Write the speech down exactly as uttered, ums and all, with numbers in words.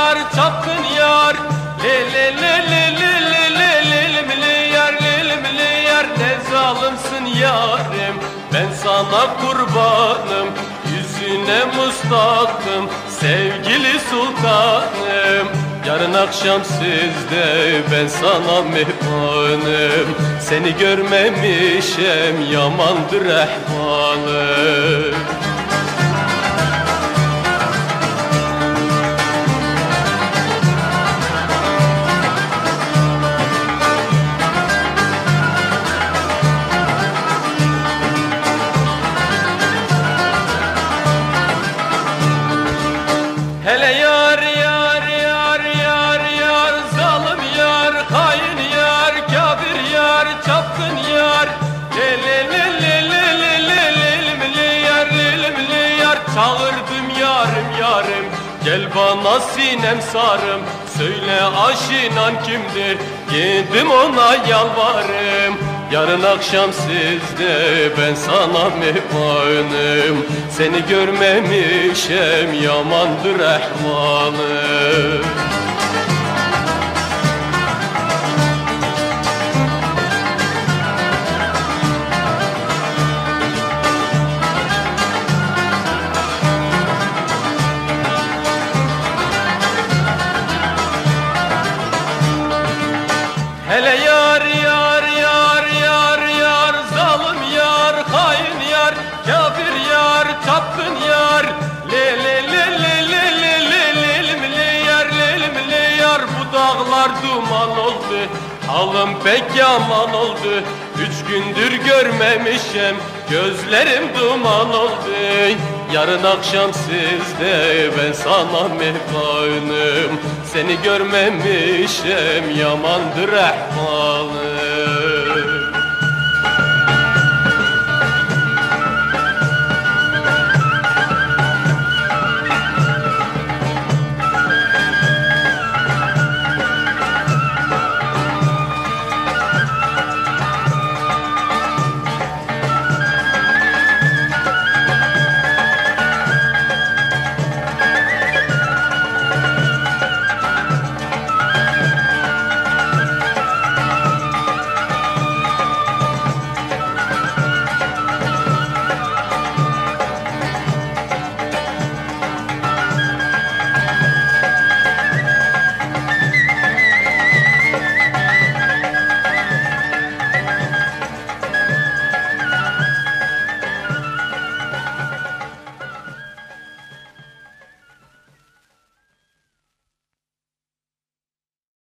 yar, çapkın yar. Le le le le le le le le yar, le le yar. Ne zalimsin yarim, ben sana kurbanım. Yüzüne mustaktım sevgili sultanım. Yarın akşam sizde ben sana mehmanım. Seni görmemişem yamandır ehvalım. Hele yar yar yar yar yar, zalim yar, hain yar, kafir yar, çapkın yar. Le le le le le le le le le yar, le le yar. Çağırdım yarım yarım, gel bana sinem sarım. Söyle aşinan kimdir, gittim ona yalvarım. Yarın akşam sizde ben sana mehmanım. Seni görmemişem yamandır ehvalım. Hele yar yar yar yar yar, zalim yar, hain yar, kafir yar, çapkın yar. Le le le le le le le le le yar, le le yar. Bu dağlar duman oldu, halim pek yaman oldu. Üç gündür görmemişim, gözlerim duman oldu. Yarın akşam sizde ben sana mehmanım. Seni görmemişim yamandır ehvalım.